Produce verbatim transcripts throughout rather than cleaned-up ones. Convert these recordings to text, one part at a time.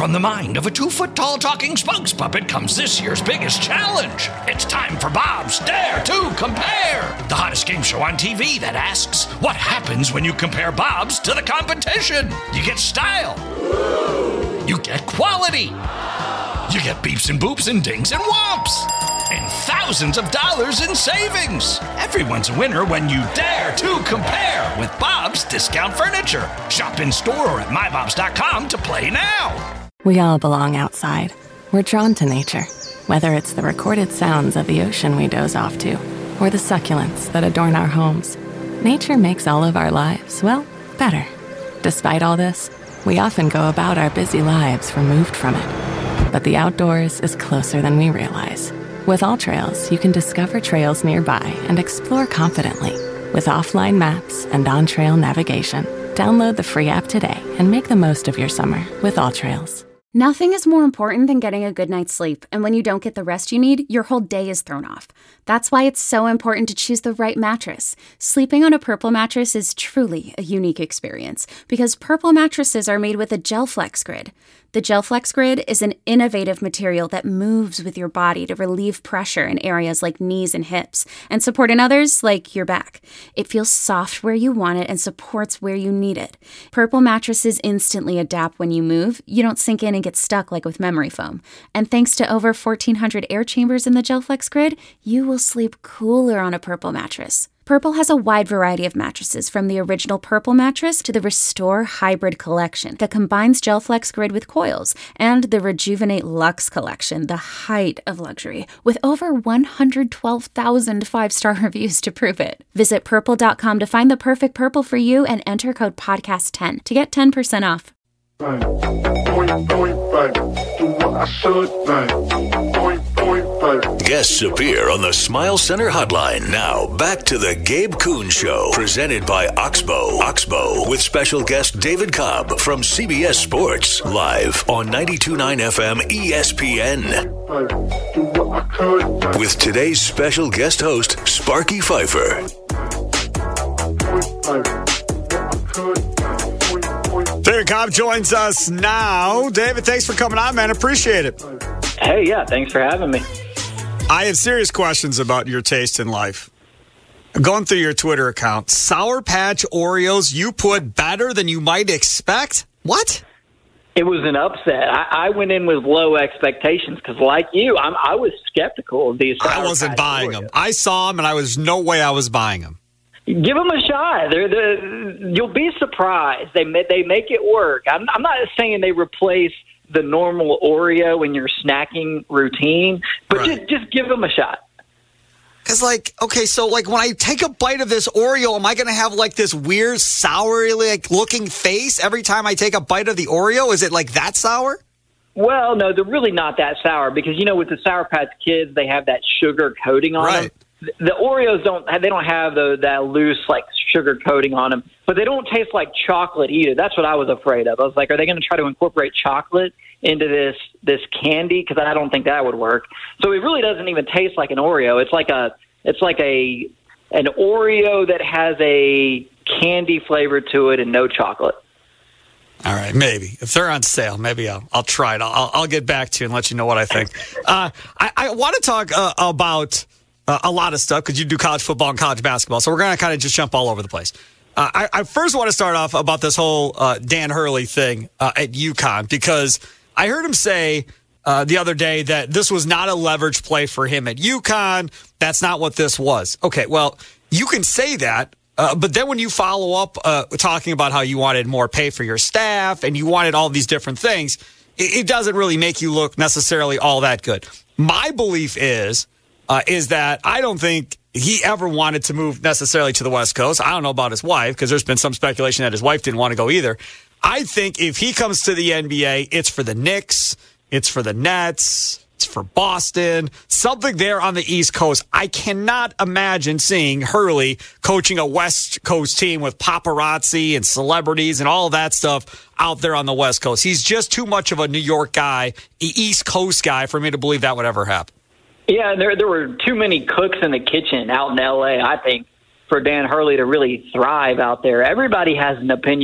from the mind of a two-foot-tall talking spokes puppet comes this year's biggest challenge. It's time for Bob's Dare to Compare, the hottest game show on T V that asks, what happens when you compare Bobs to the competition? You get style. You get quality. You get beeps and boops and dings and whomps. And thousands of dollars in savings. Everyone's a winner when you dare to compare with Bob's Discount Furniture. Shop in store or at my bobs dot com to play now. We all belong outside. We're drawn to nature, whether it's the recorded sounds of the ocean we doze off to, or the succulents that adorn our homes. Nature makes all of our lives, well, better. Despite all this, we often go about our busy lives removed from it. But the outdoors is closer than we realize. With AllTrails, you can discover trails nearby and explore confidently. With offline maps and on-trail navigation, download the free app today and make the most of your summer with AllTrails. Nothing is more important than getting a good night's sleep, and when you don't get the rest you need, your whole day is thrown off. That's why it's so important to choose the right mattress. Sleeping on a Purple mattress is truly a unique experience, because Purple mattresses are made with a GelFlex Grid. The GelFlex Grid is an innovative material that moves with your body to relieve pressure in areas like knees and hips, and support in others like your back. It feels soft where you want it and supports where you need it. Purple mattresses instantly adapt when you move. You don't sink in and get stuck like with memory foam. And thanks to over fourteen hundred air chambers in the GelFlex Grid, you will sleep cooler on a Purple mattress. Purple has a wide variety of mattresses, from the original Purple mattress to the Restore Hybrid collection that combines GelFlex Grid with coils, and the Rejuvenate Luxe collection, the height of luxury, with over one hundred twelve thousand five-star reviews to prove it. Visit purple dot com to find the perfect Purple for you and enter code podcast ten to get ten percent off. Bang. Point, point, bang. Do what I should, bang. Point, point, bang. Guests appear on the Smile Center hotline. Now, back to the Gabe Kuhn Show, presented by Oxbow. Oxbow, with special guest David Cobb from C B S Sports, live on ninety-two point nine F M E S P N. Bang. Do what I could, bang. With today's special guest host, Sparky Pfeiffer. Point, bang. Do what I could, bang. Point, point. David Cobb joins us now. David, thanks for coming on, man. Appreciate it. Hey, yeah, thanks for having me. I have serious questions about your taste in life. Going through your Twitter account, Sour Patch Oreos you put better than you might expect? What? It was an upset. I, I went in with low expectations because, like you, I'm, I was skeptical of these Sour I wasn't Patch buying Oreos. them. I saw them, and I was no way I was buying them. Give them a shot. They're the you'll be surprised. They they make it work. I'm, I'm not saying they replace the normal Oreo in your snacking routine, but Right. just just give them a shot. Because, like, okay, so, like, when I take a bite of this Oreo, am I going to have, like, this weird, sour, like, looking face every time I take a bite of the Oreo? Is it, like, that sour? Well, no, they're really not that sour because, you know, with the Sour Patch Kids, they have that sugar coating on Right. them. The Oreos don't they don't have the, that loose, like, sugar coating on them, but they don't taste like chocolate either. That's what I was afraid of. I was like, are they going to try to incorporate chocolate into this this candy? Because I don't think that would work. So it really doesn't even taste like an Oreo. It's like a it's like a an Oreo that has a candy flavor to it and no chocolate. All right, maybe. If they're on sale, maybe I'll, I'll try it. I'll, I'll get back to you and let you know what I think. Uh, I, I want to talk uh, about uh, a lot of stuff because you do college football and college basketball, so we're going to kind of just jump all over the place. Uh, I, I first want to start off about this whole uh, Dan Hurley thing uh, at UConn because I heard him say uh, the other day that this was not a leverage play for him at UConn. That's not what this was. Okay, well, you can say that. Uh, but then when you follow up uh, talking about how you wanted more pay for your staff and you wanted all these different things, it, it doesn't really make you look necessarily all that good. My belief is uh, is that I don't think he ever wanted to move necessarily to the West Coast. I don't know about his wife because there's been some speculation that his wife didn't want to go either. I think if he comes to the N B A, it's for the Knicks, it's for the Nets, it's for Boston, something there on the East Coast. I cannot imagine seeing Hurley coaching a West Coast team with paparazzi and celebrities and all that stuff out there on the West Coast. He's just too much of a New York guy, East Coast guy, for me to believe that would ever happen. Yeah, there there were too many cooks in the kitchen out in L A, I think, for Dan Hurley to really thrive out there. Everybody has an opinion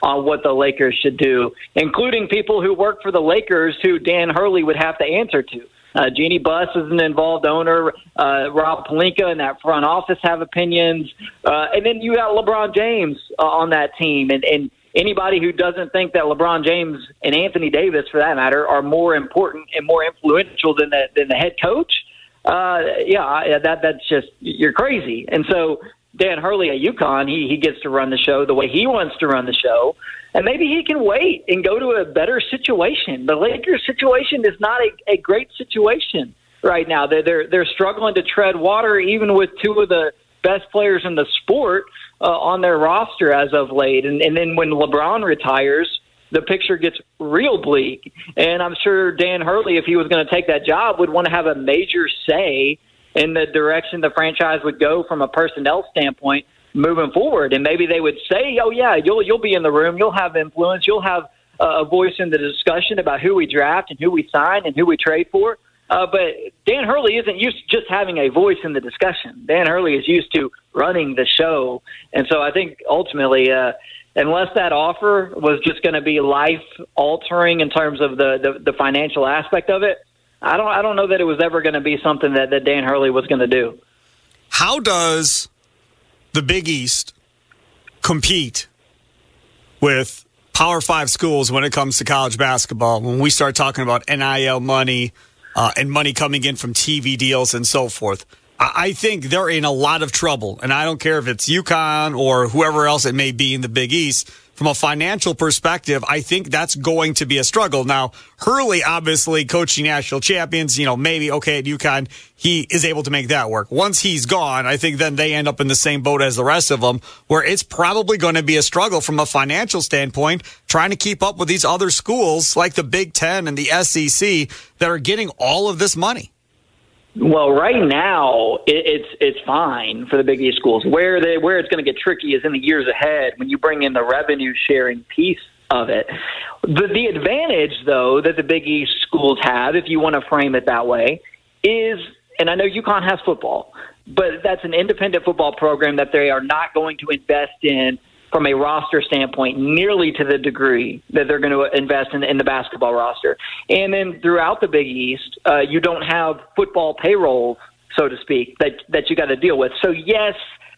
on what the Lakers should do, including people who work for the Lakers who Dan Hurley would have to answer to. Uh, Jeannie Buss is an involved owner. Uh, Rob Pelinka and that front office have opinions. Uh, and then you got LeBron James uh, on that team. And, and anybody who doesn't think that LeBron James and Anthony Davis, for that matter, are more important and more influential than the, than the head coach, uh, yeah, that that's just – you're crazy. And so Dan Hurley at UConn, he, he gets to run the show the way he wants to run the show. And maybe he can wait and go to a better situation. The Lakers situation is not a, a great situation right now. They're, they're, they're struggling to tread water even with two of the best players in the sport uh, on their roster as of late. And, and then when LeBron retires, the picture gets real bleak. And I'm sure Dan Hurley, if he was going to take that job, would want to have a major say in the direction the franchise would go from a personnel standpoint moving forward. And maybe they would say, oh, yeah, you'll you'll be in the room. You'll have influence. You'll have uh, a voice in the discussion about who we draft and who we sign and who we trade for. Uh, but Dan Hurley isn't used to just having a voice in the discussion. Dan Hurley is used to running the show. And so I think ultimately, uh, unless that offer was just going to be life-altering in terms of the, the, the financial aspect of it, I don't I don't know that it was ever going to be something that, that Dan Hurley was going to do. How does the Big East compete with Power Five schools when it comes to college basketball, when we start talking about N I L money uh, and money coming in from T V deals and so forth? I-, I think they're in a lot of trouble, and I don't care if it's UConn or whoever else it may be in the Big East. From a financial perspective, I think that's going to be a struggle. Now, Hurley, obviously coaching national champions, you know, maybe, okay, at UConn, he is able to make that work. Once he's gone, I think then they end up in the same boat as the rest of them, where it's probably going to be a struggle from a financial standpoint, trying to keep up with these other schools like the Big Ten and the S E C that are getting all of this money. Well, right now it, it's it's fine for the Big East schools. Where they where it's going to get tricky is in the years ahead when you bring in the revenue sharing piece of it. The the advantage, though, that the Big East schools have, if you want to frame it that way, is, and I know UConn has football, but that's an independent football program that they are not going to invest in from a roster standpoint nearly to the degree that they're going to invest in, in the basketball roster. And then throughout the Big East, uh, you don't have football payroll, so to speak, that, that you got to deal with. So, yes,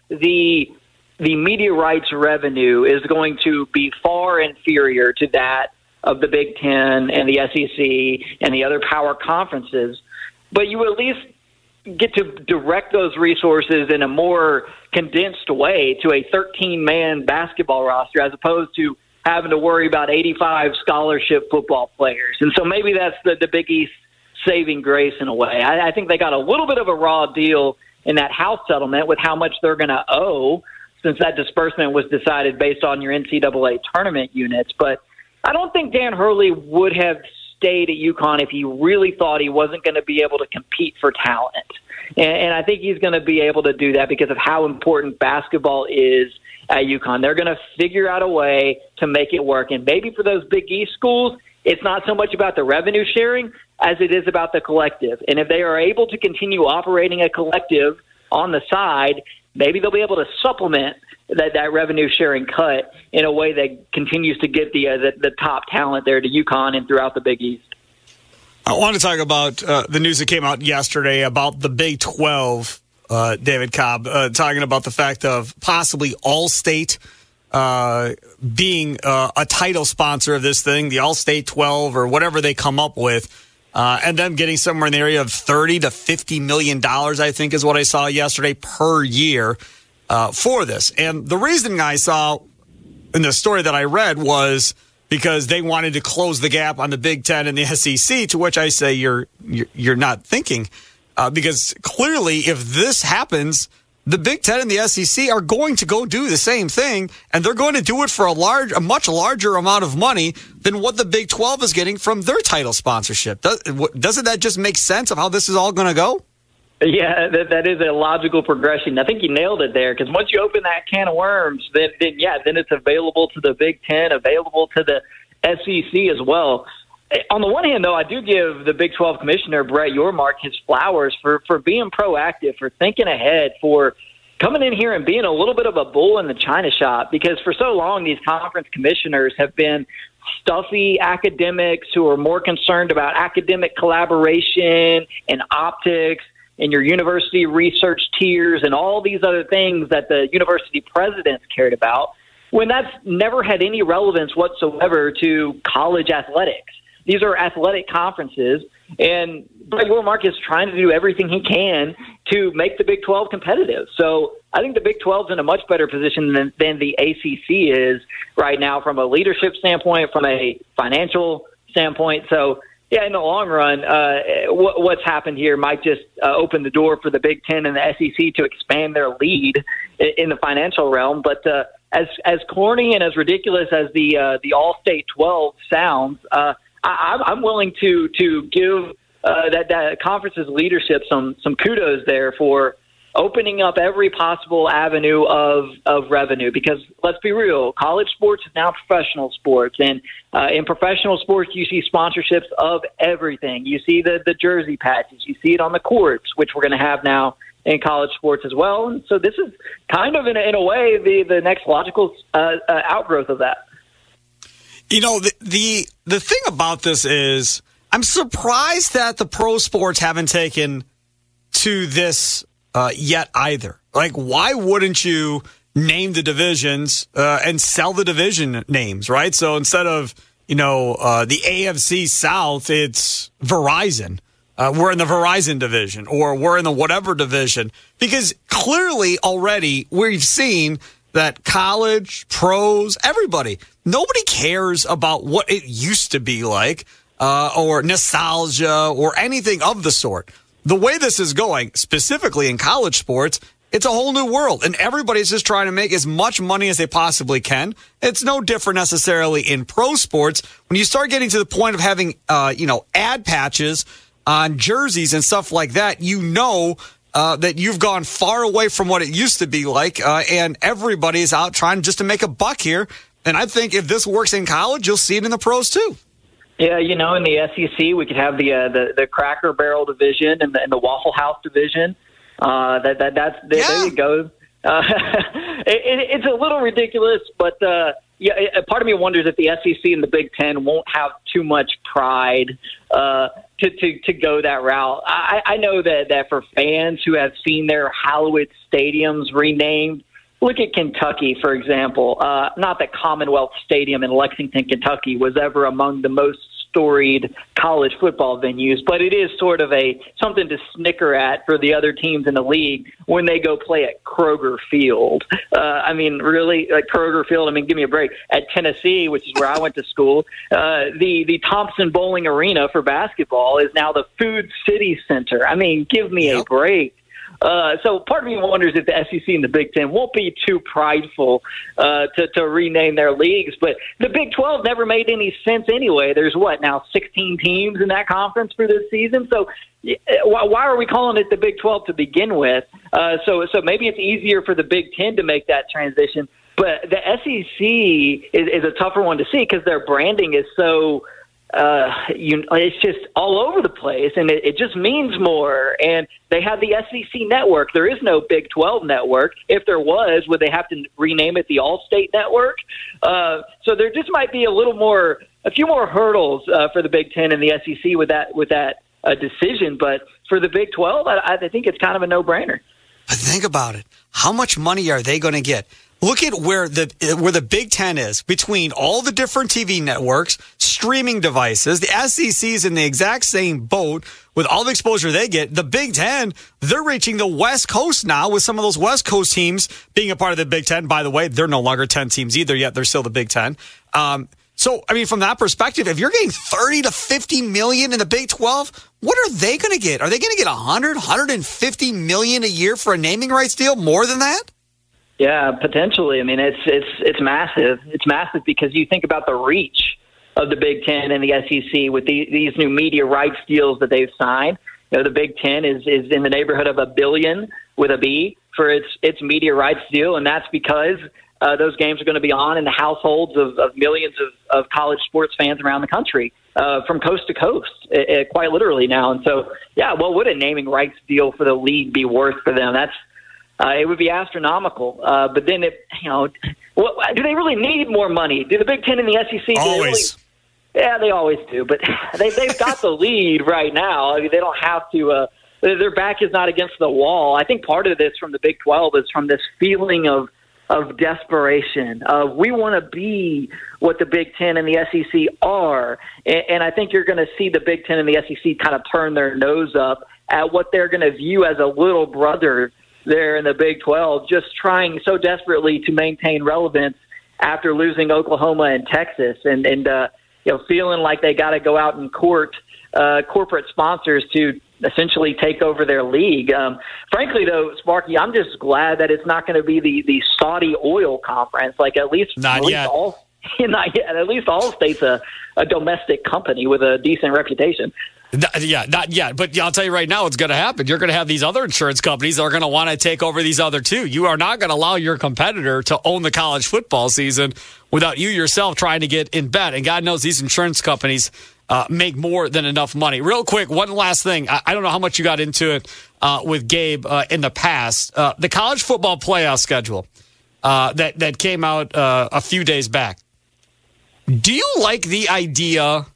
the the media rights revenue is going to be far inferior to that of the Big Ten and the S E C and the other power conferences, but you at least get to direct those resources in a more condensed way to a thirteen-man basketball roster as opposed to having to worry about eighty-five scholarship football players. And so maybe that's the, the Big East saving grace in a way. I, I think they got a little bit of a raw deal in that house settlement with how much they're going to owe, since that disbursement was decided based on your N C double A tournament units. But I don't think Dan Hurley would have stayed at UConn if he really thought he wasn't going to be able to compete for talent. And, and I think he's going to be able to do that because of how important basketball is at UConn. They're going to figure out a way to make it work. And maybe for those Big East schools, it's not so much about the revenue sharing as it is about the collective. And if they are able to continue operating a collective on the side, maybe they'll be able to supplement that, that revenue sharing cut in a way that continues to get the, uh, the the top talent there to UConn and throughout the Big East. I want to talk about uh, the news that came out yesterday about the Big twelve, uh, David Cobb, uh, talking about the fact of possibly Allstate uh, being uh, a title sponsor of this thing, the Allstate twelve or whatever they come up with, uh, and them getting somewhere in the area of thirty to fifty million dollars, I think is what I saw yesterday per year uh, for this. And the reason I saw in the story that I read was because they wanted to close the gap on the Big Ten and the S E C, to which I say you're you're, you're not thinking. Uh, because clearly, if this happens, the Big Ten and the S E C are going to go do the same thing, and they're going to do it for a large, a much larger amount of money than what the Big twelve is getting from their title sponsorship. Does, doesn't that just make sense of how this is all going to go? Yeah, that, that is a logical progression. I think you nailed it there, because once you open that can of worms, then, then, yeah, then it's available to the Big Ten, available to the S E C as well. On the one hand, though, I do give the Big twelve commissioner, Brett Yormark, his flowers for, for being proactive, for thinking ahead, for coming in here and being a little bit of a bull in the china shop, because for so long these conference commissioners have been stuffy academics who are more concerned about academic collaboration and optics and your university research tiers and all these other things that the university presidents cared about, when that's never had any relevance whatsoever to college athletics. These are athletic conferences, and Greg Yormark is trying to do everything he can to make the Big twelve competitive. So I think the Big twelve is in a much better position than, than the A C C is right now from a leadership standpoint, from a financial standpoint. So, yeah, in the long run, uh, what, what's happened here might just uh, open the door for the Big Ten and the S E C to expand their lead in, in the financial realm. But uh, as as corny and as ridiculous as the uh, the All-State twelve sounds, uh, I, I'm willing to to give uh, that that conference's leadership some some kudos there for opening up every possible avenue of of revenue. Because let's be real, college sports is now professional sports, and uh, in professional sports, you see sponsorships of everything. You see the the jersey patches, you see it on the courts, which we're going to have now in college sports as well. And so this is kind of in a, in a way the the next logical uh, uh, outgrowth of that. You know, the, the the thing about this is I'm surprised that the pro sports haven't taken to this uh, yet either. Like, why wouldn't you name the divisions uh, and sell the division names, right? So instead of, you know, uh, the A F C South, it's Verizon. Uh, we're in the Verizon division, or we're in the whatever division. Because clearly already we've seen that college, pros, everybody, nobody cares about what it used to be like, uh, or nostalgia or anything of the sort. The way this is going, specifically in college sports, it's a whole new world, and everybody's just trying to make as much money as they possibly can. It's no different necessarily in pro sports. When you start getting to the point of having, uh, you know, ad patches on jerseys and stuff like that, you know Uh, that you've gone far away from what it used to be like, uh, and everybody's out trying just to make a buck here. And I think if this works in college, you'll see it in the pros too. Yeah, you know, in the S E C, we could have the uh, the, the Cracker Barrel division and the, and the Waffle House division. Uh, that that that's there, yeah. there you go. Uh, it, it, it's a little ridiculous, but uh, yeah, it, part of me wonders if the S E C and the Big Ten won't have too much pride uh, to, to to go that route. I, I know that, that for fans who have seen their hallowed stadiums renamed, look at Kentucky, for example. Uh, not that Commonwealth Stadium in Lexington, Kentucky was ever among the most storied college football venues, but it is sort of a something to snicker at for the other teams in the league when they go play at Kroger Field. Uh, I mean, really, like Kroger Field, I mean, give me a break. At Tennessee, which is where I went to school, uh, the, the Thompson Bowling Arena for basketball is now the Food City Center. I mean, give me yep. a break. Uh, so part of me wonders if the S E C and the Big Ten won't be too prideful uh, to, to rename their leagues. But the Big twelve never made any sense anyway. There's, what, now sixteen teams in that conference for this season? So why are we calling it the Big twelve to begin with? Uh, so, so maybe it's easier for the Big Ten to make that transition. But the S E C is, is a tougher one to see because their branding is so Uh, you, it's just all over the place, and it, it just means more. And they have the S E C network. There is no Big twelve network. If there was, would they have to rename it the All-State Network? Uh, so there just might be a little more, a few more hurdles uh, for the Big Ten and the S E C with that with that uh, decision. But for the Big twelve, I, I think it's kind of a no-brainer. But think about it. How much money are they going to get? Look at where the where the Big Ten is between all the different T V networks, streaming devices. The S E C is in the exact same boat with all the exposure they get. The Big Ten, they're reaching the West Coast now with some of those West Coast teams being a part of the Big Ten. By the way, they're no longer ten teams either, yet they're still the Big Ten. Um, so, I mean, from that perspective, if you're getting thirty to fifty million in the Big twelve, what are they going to get? Are they going to get one hundred, one hundred fifty million a year for a naming rights deal? More than that? Yeah, potentially. I mean, it's it's it's massive. It's massive because you think about the reach of the Big Ten and the S E C with the, these new media rights deals that they've signed. You know, the Big Ten is, is in the neighborhood of a billion with a B for its its media rights deal, and that's because uh, those games are going to be on in the households of, of millions of, of college sports fans around the country, uh, from coast to coast, it, it, quite literally now. And so, yeah, what would a naming rights deal for the league be worth for them? That's Uh, it would be astronomical. Uh, but then, it, you know, what, do they really need more money? Do the Big Ten and the S E C? Always. Really, yeah, they always do. But they, they've got the lead right now. I mean, they don't have to. Uh, their back is not against the wall. I think part of this from the Big twelve is from this feeling of of desperation, of we want to be what the Big Ten and the S E C are. And, and I think you're going to see the Big Ten and the S E C kind of turn their nose up at what they're going to view as a little brother there in the Big twelve, just trying so desperately to maintain relevance after losing Oklahoma and Texas, and, and uh, you know, feeling like they got to go out and court uh, corporate sponsors to essentially take over their league. Um, frankly, though, Sparky, I'm just glad that it's not going to be the, the Saudi oil conference. Like at least, not at least yet. all, not yet. At least Allstate's a, a domestic company with a decent reputation. Yeah, not yet. But I'll tell you right now, it's going to happen. You're going to have these other insurance companies that are going to want to take over these other two. You are not going to allow your competitor to own the college football season without you yourself trying to get in bed. And God knows these insurance companies uh, make more than enough money. Real quick, one last thing. I, I don't know how much you got into it uh, with Gabe uh, in the past. Uh, the college football playoff schedule uh, that, that came out uh, a few days back. Do you like the idea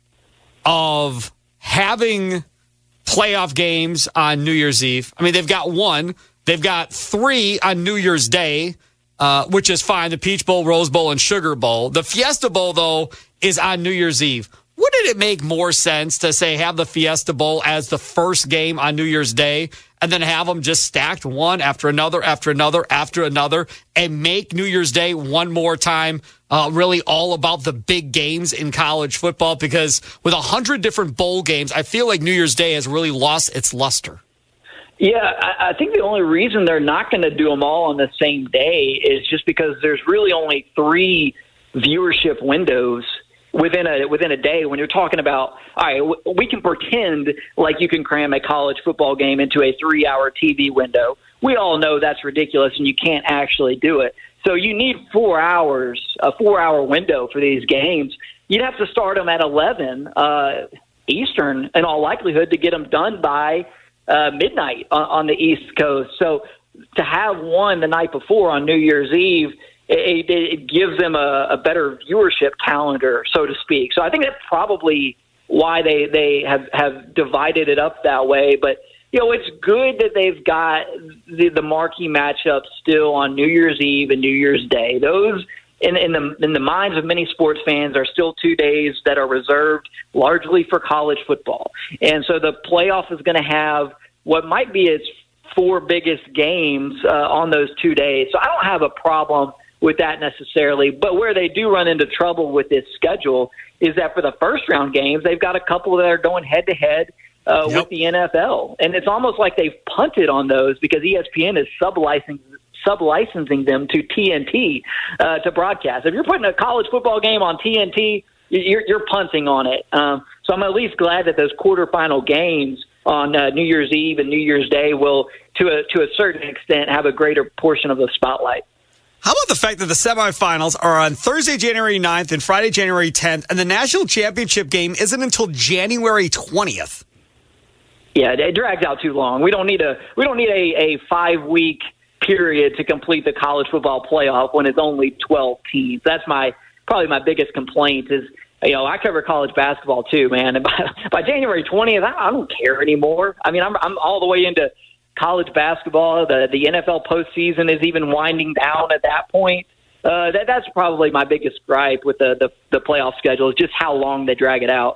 of having playoff games on New Year's Eve? I mean, they've got one. They've got three on New Year's Day, uh, which is fine. The Peach Bowl, Rose Bowl, and Sugar Bowl. The Fiesta Bowl, though, is on New Year's Eve. Wouldn't it make more sense to, say, have the Fiesta Bowl as the first game on New Year's Day and then have them just stacked one after another, after another, after another, and make New Year's Day one more time uh, really all about the big games in college football? Because with a hundred different bowl games, I feel like New Year's Day has really lost its luster. Yeah, I, I think the only reason they're not going to do them all on the same day is just because there's really only three viewership windows within a within a day. When you're talking about, all right, we can pretend like you can cram a college football game into a three-hour T V window. We all know that's ridiculous, and you can't actually do it. So you need four hours, a four-hour window for these games. You'd have to start them at eleven uh, Eastern, in all likelihood, to get them done by uh, midnight on, on the East Coast. So to have one the night before on New Year's Eve, It, it gives them a, a better viewership calendar, so to speak. So I think that's probably why they, they have, have divided it up that way. But, you know, it's good that they've got the, the marquee matchups still on New Year's Eve and New Year's Day. Those, in, in, the, in the minds of many sports fans, are still two days that are reserved largely for college football. And so the playoff is going to have what might be its four biggest games uh, on those two days. So I don't have a problem with that necessarily, but where they do run into trouble with this schedule is that for the first round games, they've got a couple that are going head to head uh, yep. with the N F L, and it's almost like they've punted on those because E S P N is sublicensing sublicensing them to T N T uh, to broadcast. If you're putting a college football game on T N T, you're, you're punting on it. Um, so I'm at least glad that those quarterfinal games on uh, New Year's Eve and New Year's Day will, to a to a certain extent, have a greater portion of the spotlight. How about the fact that the semifinals are on Thursday, January ninth and Friday, January tenth, and the national championship game isn't until January twentieth? Yeah, it drags out too long. We don't need a we don't need a, a five week period to complete the college football playoff when it's only twelve teams. That's my probably my biggest complaint is, you know, I cover college basketball too, man. And by, by January twentieth, I, I don't care anymore. I mean, I'm I'm all the way into college basketball. The the N F L postseason is even winding down at that point. Uh, that that's probably my biggest gripe with the, the the playoff schedule is just how long they drag it out.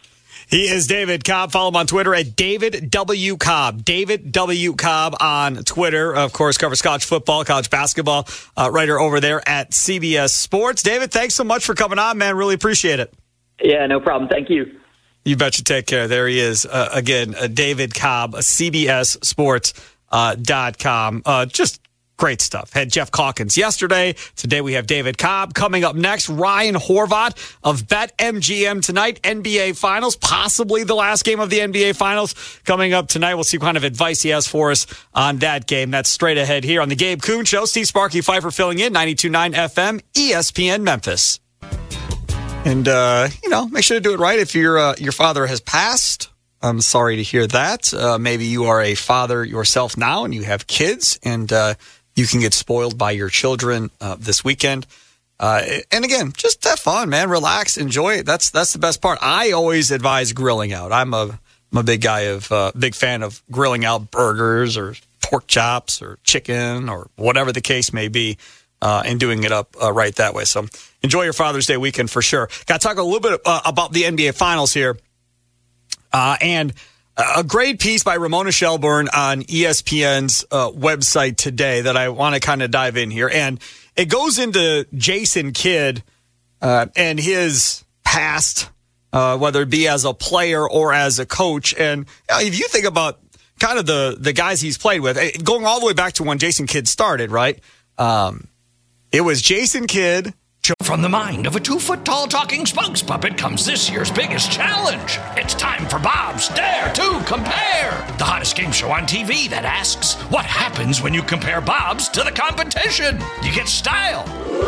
He is David Cobb. Follow him on Twitter at David W. Cobb. David W. Cobb on Twitter. Of course, covers college football, college basketball, uh, writer over there at C B S Sports. David, thanks so much for coming on, man. Really appreciate it. Yeah, no problem. Thank you. You betcha. Take care. There he is. Uh, again, uh, David Cobb, C B S Sports dot com. Uh, just great stuff. Had Jeff Calkins yesterday. Today we have David Cobb. Coming up next, Ryan Horvat of BetMGM tonight. N B A Finals, possibly the last game of the N B A Finals coming up tonight. We'll see what kind of advice he has for us on that game. That's straight ahead here on the Gabe Kuhn Show. Steve Sparky Pfeiffer filling in, ninety-two point nine F M, E S P N Memphis. And, uh, you know, make sure to do it right. If your uh, your father has passed I'm sorry to hear that. Uh, maybe you are a father yourself now and you have kids, and uh, you can get spoiled by your children uh, this weekend. Uh, and again, just have fun, man. Relax, enjoy it. That's that's the best part. I always advise grilling out. I'm a I'm a big guy of uh, big fan of grilling out burgers or pork chops or chicken or whatever the case may be, uh, and doing it up uh, right that way. So enjoy your Father's Day weekend for sure. Got to talk a little bit uh, about the N B A Finals here, uh, and a great piece by Ramona Shelburne on E S P N's uh, website today that I want to kind of dive in here. And it goes into Jason Kidd uh, and his past, uh, whether it be as a player or as a coach. And you know, if you think about kind of the, the guys he's played with, going all the way back to when Jason Kidd started, right? Um, it was Jason Kidd. From the mind of a two-foot-tall talking spokes puppet comes this year's biggest challenge. It's time for Bob's Dare to Compare, the hottest game show on T V that asks, what happens when you compare Bob's to the competition? You get style.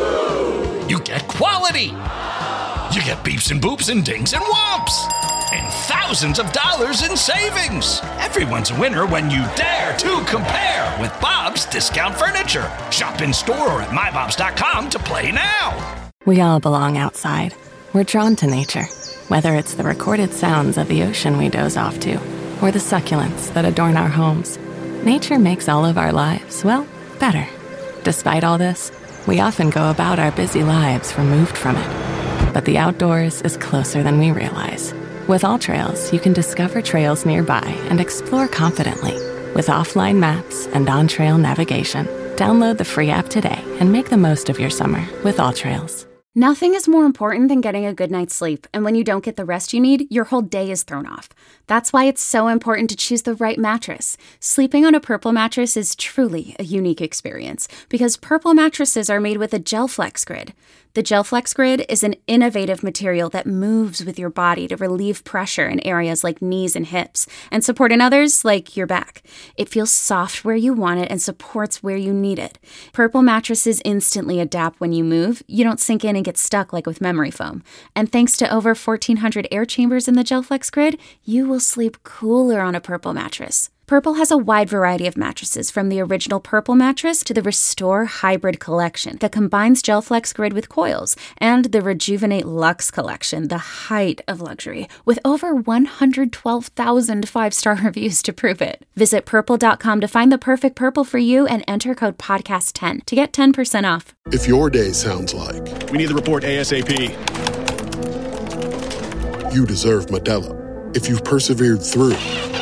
You get quality. You get beeps and boops and dings and whomps. And thousands of dollars in savings. Everyone's a winner when you dare to compare with Bob's Discount Furniture. Shop in store or at my bobs dot com to play now. We all belong outside. We're drawn to nature, whether it's the recorded sounds of the ocean we doze off to, or the succulents that adorn our homes. Nature makes all of our lives, well, better. Despite all this, we often go about our busy lives removed from it. But the outdoors is closer than we realize. With AllTrails, you can discover trails nearby and explore confidently. With offline maps and on-trail navigation, download the free app today and make the most of your summer with AllTrails. Nothing is more important than getting a good night's sleep, and when you don't get the rest you need, your whole day is thrown off. That's why it's so important to choose the right mattress. Sleeping on a Purple mattress is truly a unique experience, because Purple mattresses are made with a GelFlex Grid. The GelFlex Grid is an innovative material that moves with your body to relieve pressure in areas like knees and hips, and support in others like your back. It feels soft where you want it and supports where you need it. Purple mattresses instantly adapt when you move. You don't sink in and get stuck like with memory foam. And thanks to over fourteen hundred air chambers in the GelFlex Grid, you will sleep cooler on a Purple mattress. Purple has a wide variety of mattresses, from the original Purple mattress to the Restore Hybrid collection that combines GelFlex Grid with coils, and the Rejuvenate Luxe collection, the height of luxury, with over one hundred twelve thousand five-star reviews to prove it. Visit purple dot com to find the perfect Purple for you and enter code podcast ten to get ten percent off. If your day sounds like, we need the report ASAP, you deserve Modelo. If you've persevered through,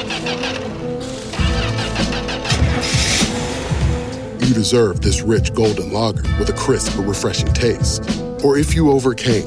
you deserve this rich golden lager with a crisp but refreshing taste. Or if you overcame.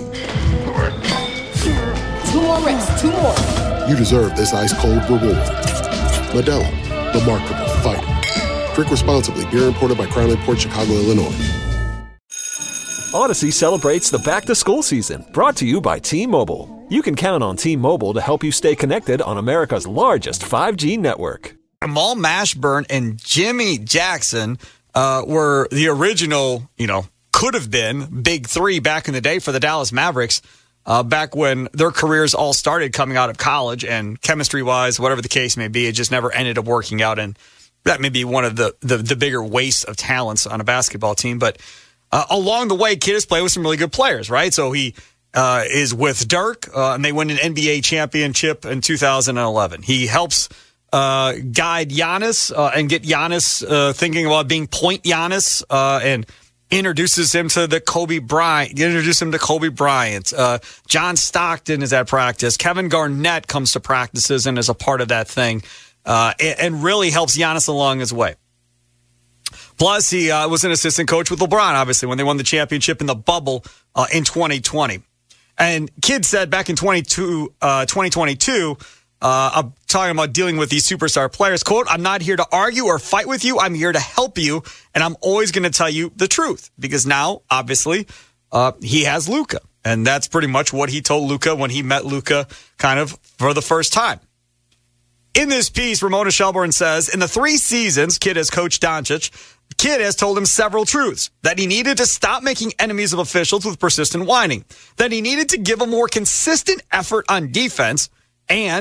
Two more reps, two more. You deserve this ice-cold reward. Modelo, the Markable Fighter. Drink responsibly. Beer imported by Crown Imports, Chicago, Illinois. Odyssey celebrates the back-to-school season, brought to you by T-Mobile. You can count on T-Mobile to help you stay connected on America's largest five G network. Jamal Mashburn and Jimmy Jackson Uh, were the original, you know, could have been big three back in the day for the Dallas Mavericks, uh, back when their careers all started coming out of college, and chemistry-wise, whatever the case may be, it just never ended up working out, and that may be one of the, the, the bigger wastes of talents on a basketball team. But uh, along the way, Kid has played with some really good players, right? So he uh, is with Dirk, uh, and they win an N B A championship in two thousand eleven. He helps Uh, guide Giannis uh, and get Giannis uh, thinking about being point Giannis uh, and introduces him to the Kobe Bryant, introduce him to Kobe Bryant. Uh, John Stockton is at practice. Kevin Garnett comes to practices and is a part of that thing uh, and, and really helps Giannis along his way. Plus, he uh, was an assistant coach with LeBron, obviously, when they won the championship in the bubble uh, in twenty twenty. And Kidd said back in twenty twenty-two, Uh, I'm talking about dealing with these superstar players. Quote, I'm not here to argue or fight with you. I'm here to help you, and I'm always going to tell you the truth. Because now, obviously, uh, he has Luka. And that's pretty much what he told Luka when he met Luka kind of for the first time. In this piece, Ramona Shelburne says, in the three seasons Kidd has coached Doncic, Kidd has told him several truths. That he needed to stop making enemies of officials with persistent whining. That he needed to give a more consistent effort on defense. And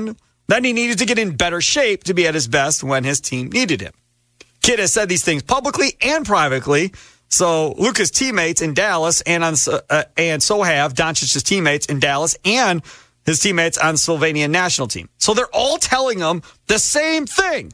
Then he needed to get in better shape to be at his best when his team needed him. Kidd has said these things publicly and privately. So Luka's teammates in Dallas and on uh, and so have Doncic's teammates in Dallas and his teammates on Slovenian national team. So they're all telling him the same thing.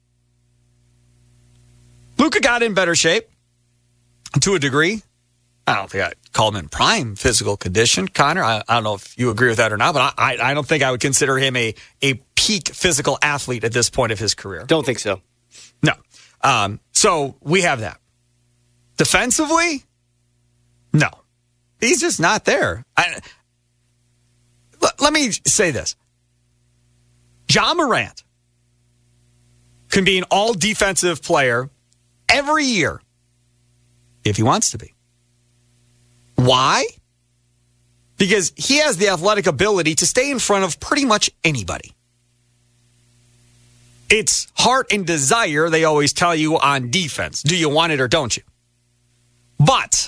Luka got in better shape to a degree. I don't think I'd call him in prime physical condition, Connor. I, I don't know if you agree with that or not, but I, I don't think I would consider him a, a peak physical athlete at this point of his career. Don't think so. No. Um, so we have that. Defensively, no. He's just not there. I, l- let me say this. Ja Morant can be an all-defensive player every year if he wants to be. Why? Because he has the athletic ability to stay in front of pretty much anybody. It's heart and desire, they always tell you on defense. Do you want it or don't you? But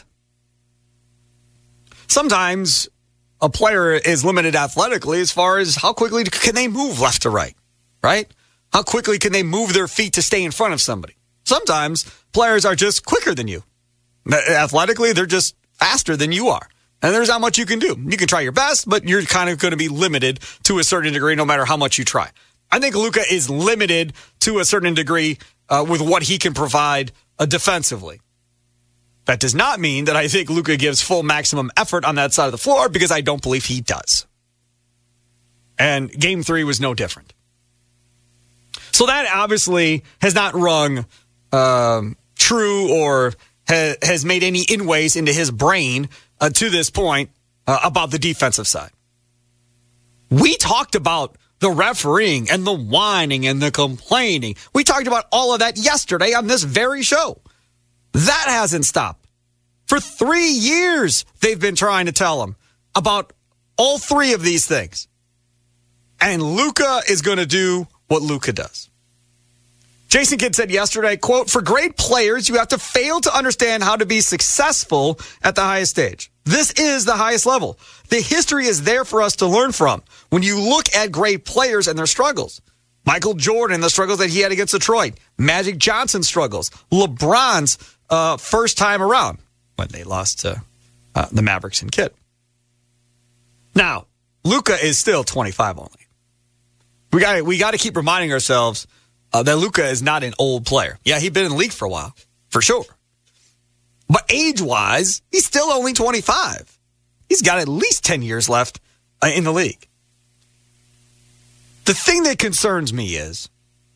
sometimes a player is limited athletically as far as how quickly can they move left to right, right? How quickly can they move their feet to stay in front of somebody? Sometimes players are just quicker than you. Athletically, they're just faster than you are. And there's not much you can do. You can try your best, but you're kind of going to be limited to a certain degree no matter how much you try. I think Luka is limited to a certain degree uh, with what he can provide uh, defensively. That does not mean that I think Luka gives full maximum effort on that side of the floor, because I don't believe he does. And game three was no different. So that obviously has not rung um, true or ha- has made any inways into his brain uh, to this point uh, about the defensive side. We talked about the refereeing and the whining and the complaining. We talked about all of that yesterday on this very show. That hasn't stopped. For three years, they've been trying to tell him about all three of these things. And Luka is going to do what Luka does. Jason Kidd said yesterday, quote, "For great players, you have to fail to understand how to be successful at the highest stage. This is the highest level. The history is there for us to learn from. When you look at great players and their struggles, Michael Jordan, the struggles that he had against Detroit, Magic Johnson's struggles, LeBron's uh, first time around when they lost to uh, the Mavericks and Kidd. Now, Luka is still twenty-five only. We got we got to keep reminding ourselves uh, that Luka is not an old player. Yeah, he's been in the league for a while, for sure. But age-wise, he's still only twenty-five. He's got at least ten years left uh, in the league. The thing that concerns me is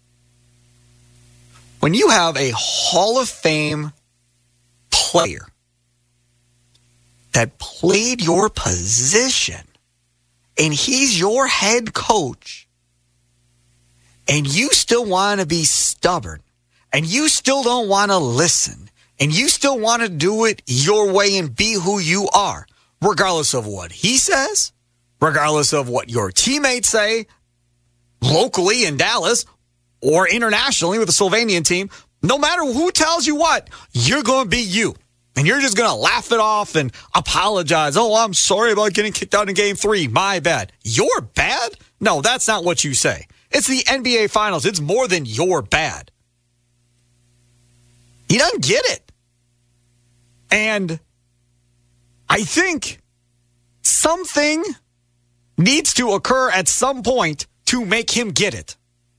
when you have a Hall of Fame player that played your position and he's your head coach, and you still want to be stubborn, and you still don't want to listen, and you still want to do it your way and be who you are, regardless of what he says, regardless of what your teammates say, locally in Dallas or internationally with the Slovenian team, no matter who tells you what, you're going to be you. And you're just going to laugh it off and apologize. Oh, I'm sorry about getting kicked out in game three. My bad. You're bad? No, that's not what you say. It's the N B A Finals. It's more than you're bad. He doesn't get it. And I think something needs to occur at some point to make him get it.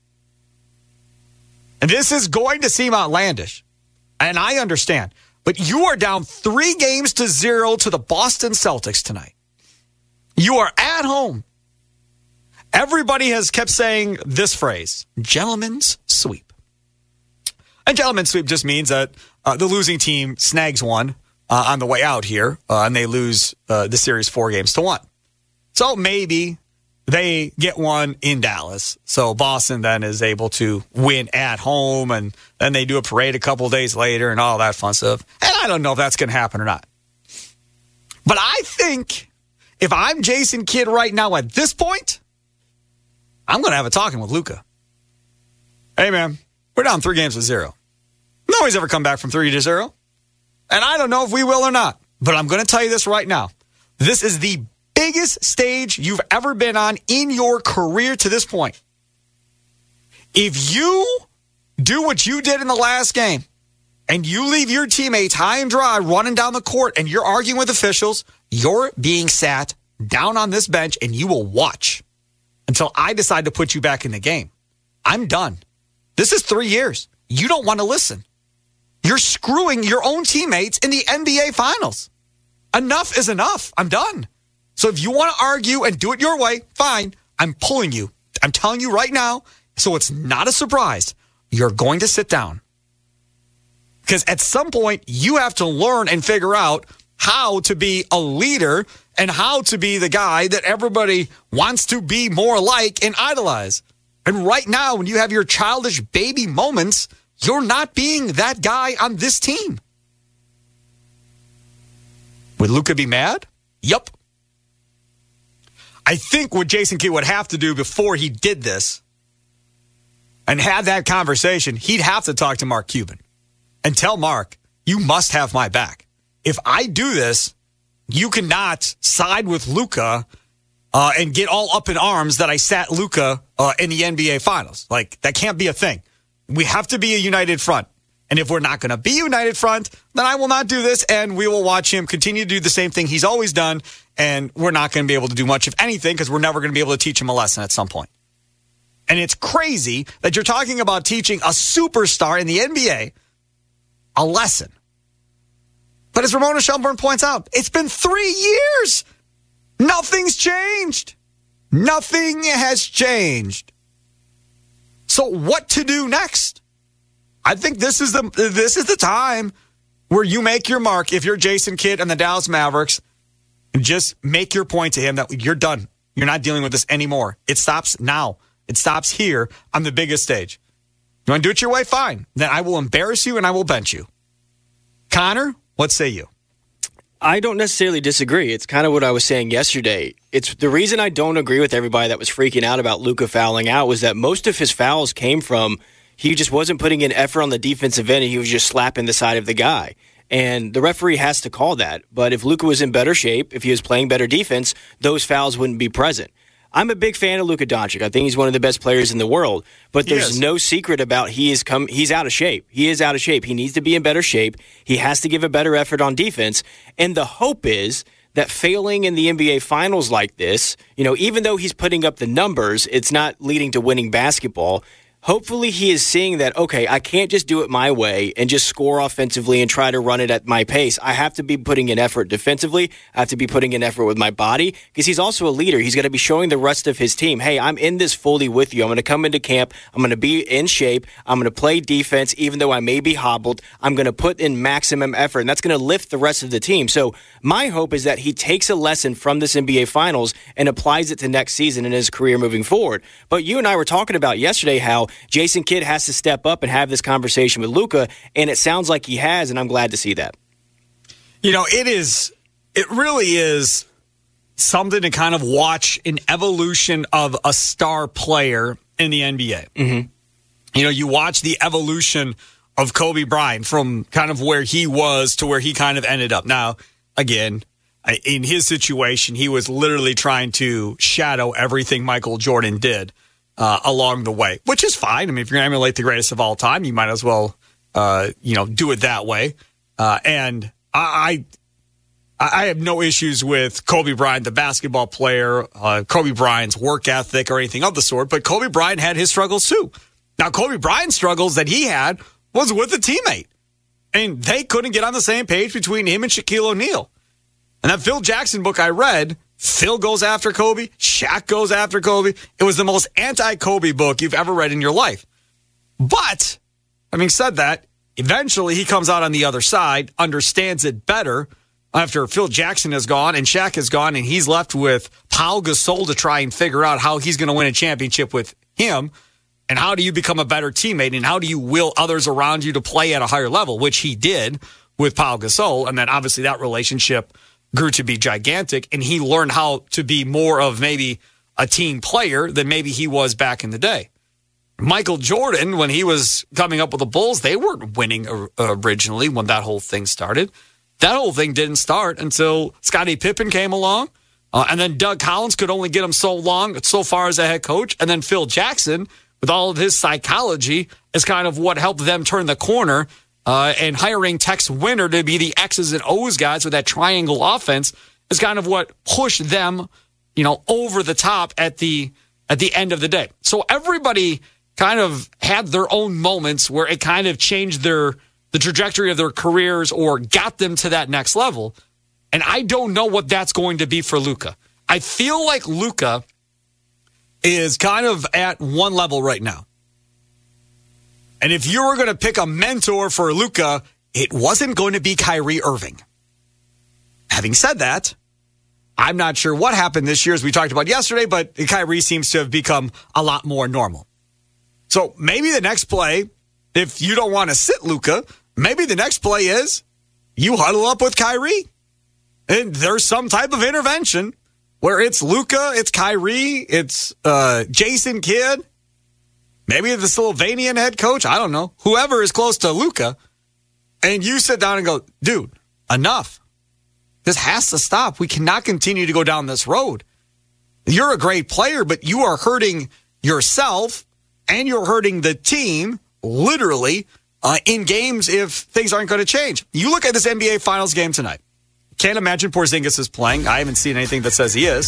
And this is going to seem outlandish. And I understand. But you are down three games to zero to the Boston Celtics tonight. You are at home. Everybody has kept saying this phrase, gentleman's sweep. And gentleman's sweep just means that uh, the losing team snags one uh, on the way out here, uh, and they lose uh, the series four games to one. So maybe they get one in Dallas. So Boston then is able to win at home, and then they do a parade a couple days later and all that fun stuff. And I don't know if that's going to happen or not. But I think if I'm Jason Kidd right now at this point, I'm going to have a talking with Luka. Hey, man, we're down three games to zero. Nobody's ever come back from three to zero. And I don't know if we will or not. But I'm going to tell you this right now. This is the biggest stage you've ever been on in your career to this point. If you do what you did in the last game and you leave your teammates high and dry running down the court and you're arguing with officials, you're being sat down on this bench and you will watch until I decide to put you back in the game. I'm done. This is three years. You don't want to listen. You're screwing your own teammates in the N B A Finals. Enough is enough. I'm done. So if you want to argue and do it your way, fine. I'm pulling you. I'm telling you right now, so it's not a surprise. You're going to sit down. Because at some point, you have to learn and figure out how to be a leader and how to be the guy that everybody wants to be more like and idolize. And right now, when you have your childish baby moments, you're not being that guy on this team. Would Luka be mad? Yup. I think what Jason Kidd would have to do before he did this and had that conversation, he'd have to talk to Mark Cuban and tell Mark, you must have my back. If I do this, you cannot side with Luka uh, and get all up in arms that I sat Luka uh, in the N B A Finals. Like, that can't be a thing. We have to be a united front. And if we're not going to be a united front, then I will not do this, and we will watch him continue to do the same thing he's always done, and we're not going to be able to do much of anything because we're never going to be able to teach him a lesson at some point. And it's crazy that you're talking about teaching a superstar in the N B A a lesson. But as Ramona Shelburne points out, it's been three years. Nothing's changed. Nothing has changed. So what to do next? I think this is the this is the time where you make your mark. If you're Jason Kidd and the Dallas Mavericks, just make your point to him that you're done. You're not dealing with this anymore. It stops now. It stops here on the biggest stage. You want to do it your way? Fine. Then I will embarrass you and I will bench you. Connor, what say you? I don't necessarily disagree. It's kind of what I was saying yesterday. It's the reason I don't agree with everybody that was freaking out about Luka fouling out was that most of his fouls came from he just wasn't putting in effort on the defensive end and he was just slapping the side of the guy. And the referee has to call that. But if Luka was in better shape, if he was playing better defense, those fouls wouldn't be present. I'm a big fan of Luka Doncic. I think he's one of the best players in the world. But there's no secret about he is come. He's out of shape. He is out of shape. He needs to be in better shape. He has to give a better effort on defense. And the hope is that failing in the N B A Finals like this, you know, even though he's putting up the numbers, it's not leading to winning basketball. Hopefully he is seeing that, okay, I can't just do it my way and just score offensively and try to run it at my pace. I have to be putting in effort defensively. I have to be putting in effort with my body because he's also a leader. He's going to be showing the rest of his team, hey, I'm in this fully with you. I'm going to come into camp. I'm going to be in shape. I'm going to play defense even though I may be hobbled. I'm going to put in maximum effort, and that's going to lift the rest of the team. So my hope is that he takes a lesson from this N B A Finals and applies it to next season in his career moving forward. But you and I were talking about yesterday how Jason Kidd has to step up and have this conversation with Luka, and it sounds like he has, and I'm glad to see that. You know, it is, it really is something to kind of watch an evolution of a star player in the N B A. Mm-hmm. You know, you watch the evolution of Kobe Bryant from kind of where he was to where he kind of ended up. Now, again, in his situation, he was literally trying to shadow everything Michael Jordan did. Uh, along the way, which is fine. I mean, if you're going to emulate the greatest of all time, you might as well, uh, you know, do it that way. Uh, and I, I, I have no issues with Kobe Bryant, the basketball player, uh, Kobe Bryant's work ethic or anything of the sort. But Kobe Bryant had his struggles too. Now, Kobe Bryant's struggles that he had was with a teammate, and they couldn't get on the same page between him and Shaquille O'Neal. And that Phil Jackson book I read. Phil goes after Kobe. Shaq goes after Kobe. It was the most anti-Kobe book you've ever read in your life. But, having said that, eventually he comes out on the other side, understands it better after Phil Jackson has gone and Shaq has gone, and he's left with Paul Gasol to try and figure out how he's going to win a championship with him. And how do you become a better teammate, and how do you will others around you to play at a higher level, which he did with Paul Gasol. And then obviously that relationship grew to be gigantic, and he learned how to be more of maybe a team player than maybe he was back in the day. Michael Jordan, when he was coming up with the Bulls, they weren't winning originally when that whole thing started. That whole thing didn't start until Scottie Pippen came along, uh, and then Doug Collins could only get him so long, so far as a head coach, and then Phil Jackson with all of his psychology is kind of what helped them turn the corner. Uh, and hiring Tex Winter to be the X's and O's guys with that triangle offense is kind of what pushed them, you know, over the top at the at the end of the day. So everybody kind of had their own moments where it kind of changed their the trajectory of their careers or got them to that next level. And I don't know what that's going to be for Luka. I feel like Luka is kind of at one level right now. And if you were going to pick a mentor for Luka, it wasn't going to be Kyrie Irving. Having said that, I'm not sure what happened this year, as we talked about yesterday, but Kyrie seems to have become a lot more normal. So maybe the next play, if you don't want to sit Luka, maybe the next play is you huddle up with Kyrie. And there's some type of intervention where it's Luka, it's Kyrie, it's uh, Jason Kidd. Maybe the Slovenian head coach, I don't know, whoever is close to Luka, and you sit down and go, dude, enough. This has to stop. We cannot continue to go down this road. You're a great player, but you are hurting yourself and you're hurting the team, literally, uh, in games if things aren't going to change. You look at this N B A Finals game tonight. Can't imagine Porzingis is playing. I haven't seen anything that says he is.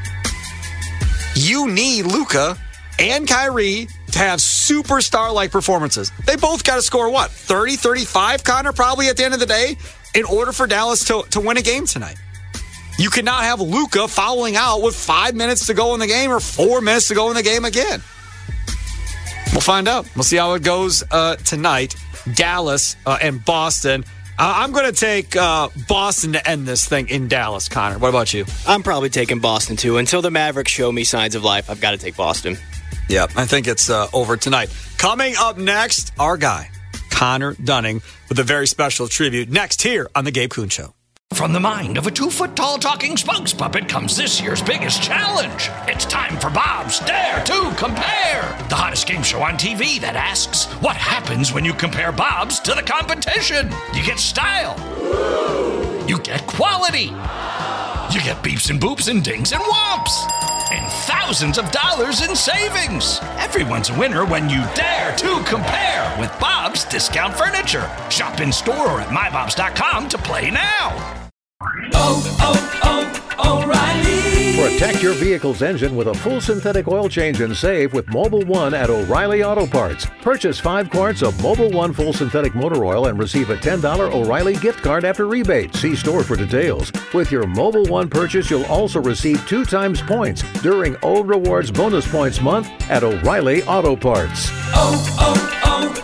You need Luka and Kyrie to have superstar-like performances. They both got to score, what, thirty, thirty-five, Connor, probably at the end of the day, in order for Dallas to, to win a game tonight. You cannot have Luka fouling out with five minutes to go in the game or four minutes to go in the game again. We'll find out. We'll see how it goes uh, tonight. Dallas uh, and Boston. Uh, I'm going to take uh, Boston to end this thing in Dallas, Connor. What about you? I'm probably taking Boston, too. Until the Mavericks show me signs of life, I've got to take Boston. Yep, I think it's uh, over tonight. Coming up next, our guy, Connor Dunning, with a very special tribute next here on The Gabe Kuhn Show. From the mind of a two-foot-tall talking spokes puppet comes this year's biggest challenge. It's time for Bob's Dare to Compare, the hottest game show on T V that asks, what happens when you compare Bob's to the competition? You get style. You get quality. You get beeps and boops and dings and whomps. And thousands of dollars in savings. Everyone's a winner when you dare to compare with Bob's Discount Furniture. Shop in store or at my bobs dot com to play now. Oh, oh, oh, O'Reilly. Protect your vehicle's engine with a full synthetic oil change and save with Mobil one at O'Reilly Auto Parts. Purchase five quarts of Mobil one full synthetic motor oil and receive a ten dollars O'Reilly gift card after rebate. See store for details. With your Mobil one purchase, you'll also receive two times points during O Rewards Bonus Points Month at O'Reilly Auto Parts. Oh,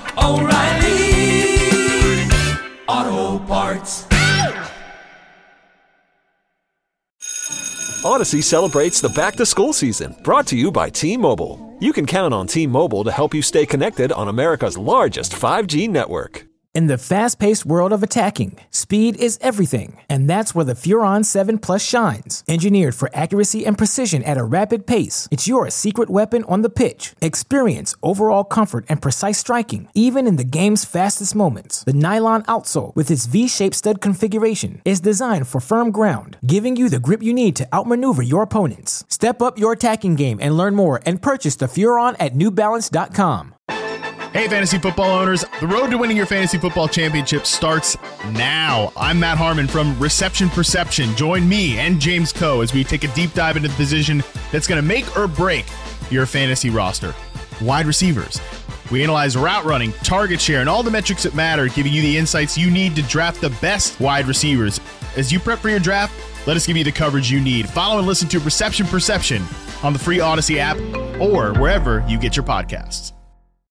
oh, oh, O'Reilly Auto Parts. Odyssey celebrates the back-to-school season, brought to you by T-Mobile. You can count on T-Mobile to help you stay connected on America's largest five G network. In the fast-paced world of attacking, speed is everything, and that's where the Furon seven Plus shines. Engineered for accuracy and precision at a rapid pace, it's your secret weapon on the pitch. Experience overall comfort and precise striking, even in the game's fastest moments. The nylon outsole, with its V-shaped stud configuration, is designed for firm ground, giving you the grip you need to outmaneuver your opponents. Step up your attacking game and learn more and purchase the Furon at new balance dot com. Hey, fantasy football owners. The road to winning your fantasy football championship starts now. I'm Matt Harmon from Reception Perception. Join me and James Coe as we take a deep dive into the position that's going to make or break your fantasy roster. Wide receivers. We analyze route running, target share, and all the metrics that matter, giving you the insights you need to draft the best wide receivers. As you prep for your draft, let us give you the coverage you need. Follow and listen to Reception Perception on the free Odyssey app or wherever you get your podcasts.